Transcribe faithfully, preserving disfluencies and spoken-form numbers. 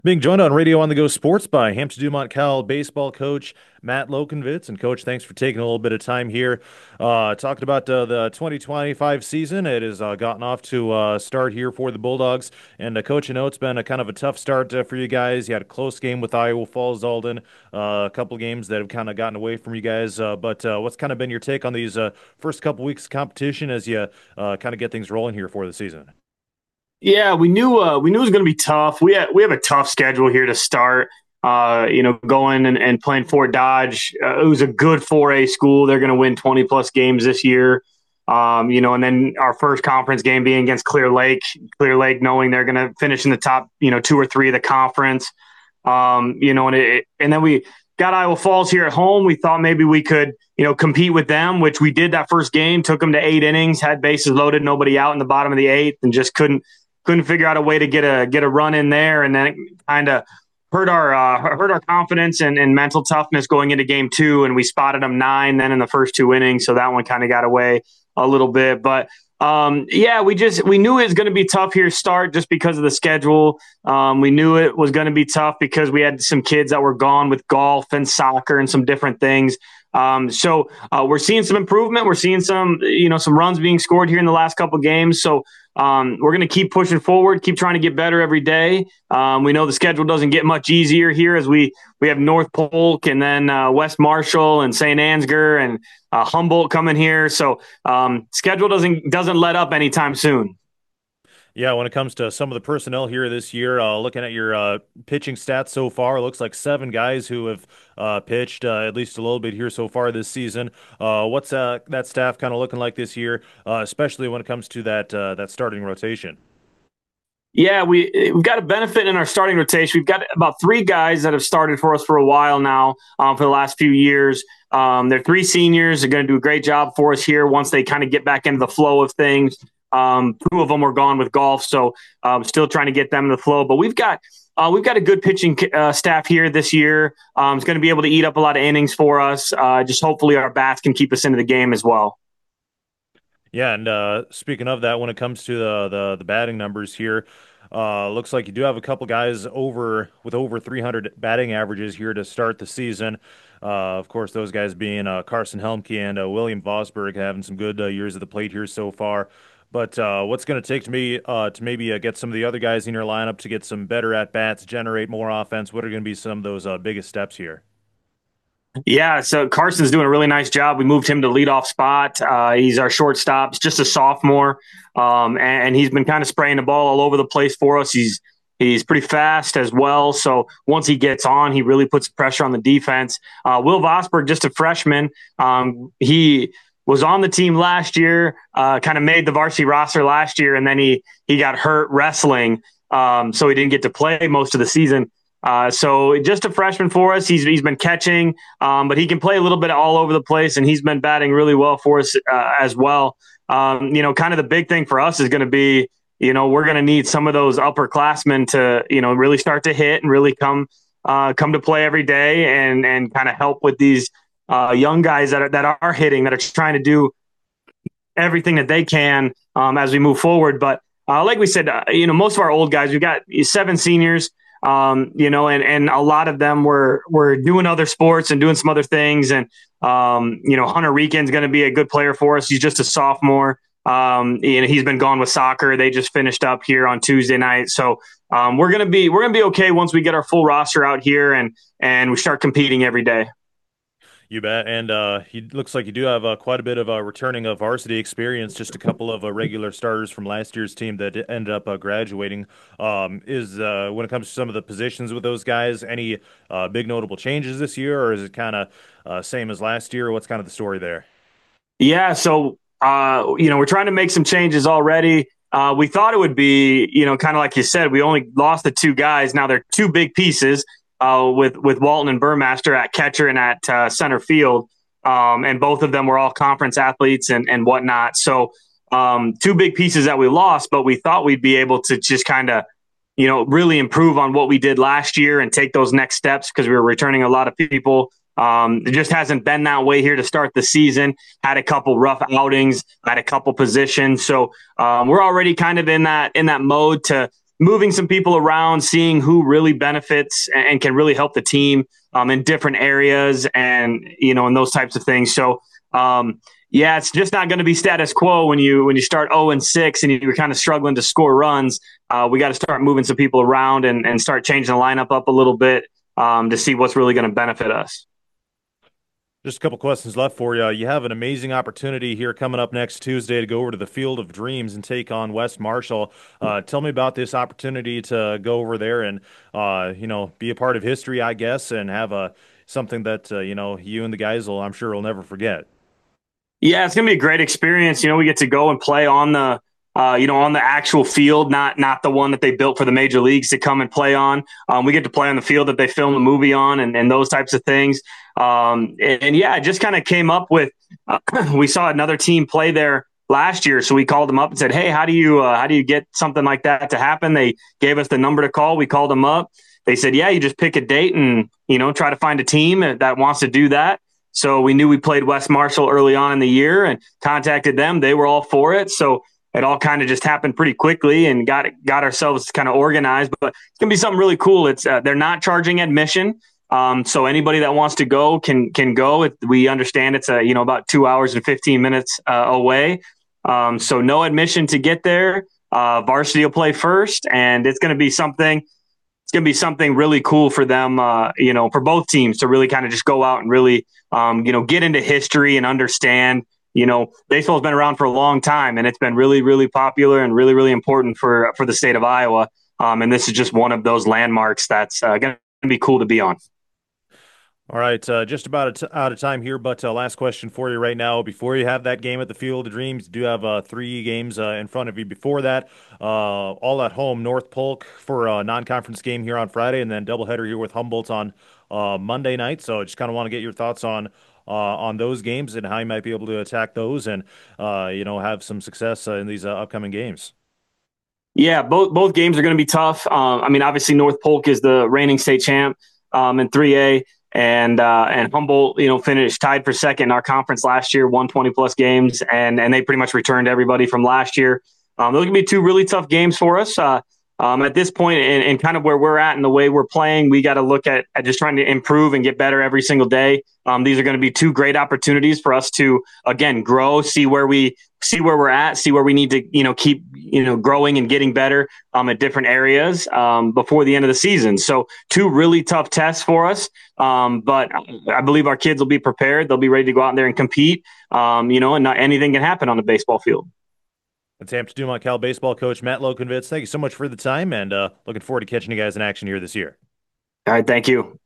Being joined on Radio on the Go Sports by Hampton Dumont Cal baseball coach Matt Lokenvitz. And coach, thanks for taking a little bit of time here. Uh, talking about uh, the twenty twenty-five season. It has uh, gotten off to uh, start here for the Bulldogs. And uh, coach, I know it's been a kind of a tough start uh, for you guys. You had a close game with Iowa Falls Alden, uh, a couple games that have kind of gotten away from you guys. Uh, but uh, what's kind of been your take on these uh, first couple weeks of competition as you uh, kind of get things rolling here for the season? Yeah, we knew uh, we knew it was going to be tough. We had, we have a tough schedule here to start. Uh, you know, going and, and playing Fort Dodge. Uh, it was a good four A school. They're going to win twenty plus games this year. Um, you know, and then our first conference game being against Clear Lake. Clear Lake, knowing they're going to finish in the top, you know, two or three of the conference. Um, you know, and it, and then we got Iowa Falls here at home. We thought maybe we could, you know, compete with them, which we did that first game. Took them to eight innings, had bases loaded, nobody out in the bottom of the eighth, and just couldn't couldn't figure out a way to get a get a run in there, and then kind of hurt our uh, hurt our confidence and, and mental toughness going into game two. And we spotted them nine then in the first two innings, so that one kind of got away a little bit. But um, yeah, we just we knew it was going to be tough here to start just because of the schedule. Um, we knew it was going to be tough because we had some kids that were gone with golf and soccer and some different things. Um, so uh, we're seeing some improvement. We're seeing some, you know, some runs being scored here in the last couple games. So um, we're going to keep pushing forward, keep trying to get better every day. Um, we know the schedule doesn't get much easier here as we we have North Polk and then uh, West Marshall and Saint Ansgar and uh, Humboldt coming here. So um, schedule doesn't doesn't let up anytime soon. Yeah, when it comes to some of the personnel here this year, uh, looking at your uh, pitching stats so far, it looks like seven guys who have uh, pitched uh, at least a little bit here so far this season. Uh, what's uh, that staff kind of looking like this year, uh, especially when it comes to that uh, that starting rotation? Yeah, we we've got a benefit in our starting rotation. We've got about three guys that have started for us for a while now, um, for the last few years. Um, they're three seniors. They're going to do a great job for us here once they kind of get back into the flow of things. Um, two of them were gone with golf, so um, still trying to get them in the flow. But we've got uh, we've got a good pitching uh, staff here this year. Um, it's going to be able to eat up a lot of innings for us. Uh, just hopefully our bats can keep us into the game as well. Yeah, and uh, speaking of that, when it comes to the the, the batting numbers here, uh, looks like you do have a couple guys over with over three hundred batting averages here to start the season. Uh, of course, those guys being uh, Carson Helmke and uh, William Vosberg having some good uh, years at the plate here so far. But uh, what's going to take to me uh, to maybe uh, get some of the other guys in your lineup to get some better at bats, generate more offense? What are going to be some of those uh, biggest steps here? Yeah, so Carson's doing a really nice job. We moved him to leadoff spot. Uh, he's our shortstop. He's just a sophomore, um, and, and he's been kind of spraying the ball all over the place for us. He's he's pretty fast as well. So once he gets on, he really puts pressure on the defense. Uh, Will Vosberg, just a freshman, um, he was on the team last year. Uh, kind of made the varsity roster last year, and then he he got hurt wrestling, um, so he didn't get to play most of the season. Uh, so just a freshman for us. He's he's been catching, um, but he can play a little bit all over the place, and he's been batting really well for us uh, as well. Um, you know, kind of the big thing for us is going to be, you know, we're going to need some of those upperclassmen to, you know, really start to hit and really come uh, come to play every day and and kind of help with these uh, young guys that are that are hitting, that are trying to do everything that they can um, as we move forward. But uh, like we said, uh, you know, most of our old guys, we've got seven seniors. Um, you know, and, and a lot of them were, were doing other sports and doing some other things. And, um, you know, Hunter Reekin's going to be a good player for us. He's just a sophomore. Um, and he's been gone with soccer. They just finished up here on Tuesday night. So, um, we're going to be, we're going to be okay once we get our full roster out here and, and we start competing every day. You bet. And uh, he looks like you do have uh, quite a bit of uh, returning of varsity experience. Just a couple of uh, regular starters from last year's team that ended up uh, graduating. Um, is uh, when it comes to some of the positions with those guys, any uh, big notable changes this year, or is it kind of uh, same as last year? What's kind of the story there? Yeah. So, uh, you know, we're trying to make some changes already. Uh, we thought it would be, you know, kind of like you said, we only lost the two guys. Now they're two big pieces uh, with, with Walton and Burmaster at catcher and at uh, center field. Um, and both of them were all conference athletes and, and whatnot. So um, two big pieces that we lost, but we thought we'd be able to just kind of, you know, really improve on what we did last year and take those next steps because we were returning a lot of people. Um, it just hasn't been that way here to start the season. Had a couple rough outings, had a couple positions, so um, we're already kind of in that in that mode to moving some people around, seeing who really benefits and, and can really help the team um, in different areas, and you know, and those types of things. So. Um, yeah, it's just not going to be status quo when you when you start oh and six and you're kind of struggling to score runs. Uh, we got to start moving some people around and, and start changing the lineup up a little bit um, to see what's really going to benefit us. Just a couple questions left for you. You have an amazing opportunity here coming up next Tuesday to go over to the Field of Dreams and take on West Marshall. Uh, tell me about this opportunity to go over there and uh, you know, be a part of history, I guess, and have a something that uh, you know, you and the guys will, I'm sure, will never forget. Yeah, it's gonna be a great experience. You know, we get to go and play on the, uh, you know, on the actual field, not not the one that they built for the major leagues to come and play on. Um, we get to play on the field that they filmed the movie on, and, and those types of things. Um, and, and yeah, it just kind of came up with. Uh, we saw another team play there last year, so we called them up and said, "Hey, how do you uh, how do you get something like that to happen?" They gave us the number to call. We called them up. They said, "Yeah, you just pick a date and you know try to find a team that wants to do that." So we knew we played West Marshall early on in the year and contacted them. They were all for it. So it all kind of just happened pretty quickly and got got ourselves kind of organized. But it's gonna be something really cool. It's uh, they're not charging admission, um, so anybody that wants to go can can go. It, we understand it's a you know about two hours and fifteen minutes uh, away. Um, so no admission to get there. Uh, varsity will play first, and it's going to be something it's going to be something really cool for them, uh, you know, for both teams to really kind of just go out and really, um, you know, get into history and understand, you know, baseball's been around for a long time and it's been really, really popular and really, really important for, for the state of Iowa. Um, and this is just one of those landmarks that's uh, going to be cool to be on. All right, uh, just about out of time here, but uh, last question for you right now. Before you have that game at the Field of Dreams, you do have uh, three games uh, in front of you before that. Uh, all at home, North Polk for a non-conference game here on Friday, and then doubleheader here with Humboldt on uh, Monday night. So I just kind of want to get your thoughts on uh, on those games and how you might be able to attack those and uh, you know, have some success uh, in these uh, upcoming games. Yeah, both both games are going to be tough. Um, I mean, obviously North Polk is the reigning state champ um, in three A, and uh, and Humboldt, you know, finished tied for second in our conference last year, won twenty plus games, and and they pretty much returned everybody from last year. Um, those are going to be two really tough games for us. Uh, um, at this point, and, and kind of where we're at and the way we're playing, we got to look at, at just trying to improve and get better every single day. Um, these are going to be two great opportunities for us to again grow, see where we see where we're at, see where we need to, you know, keep, you know, growing and getting better um, at different areas um, before the end of the season. So two really tough tests for us. Um, but I believe our kids will be prepared. They'll be ready to go out there and compete, um, you know, and not anything can happen on the baseball field. That's Hampton Dumont Cal baseball coach Matt Lokenvitz. Thank you so much for the time, and uh, looking forward to catching you guys in action here this year. All right. Thank you.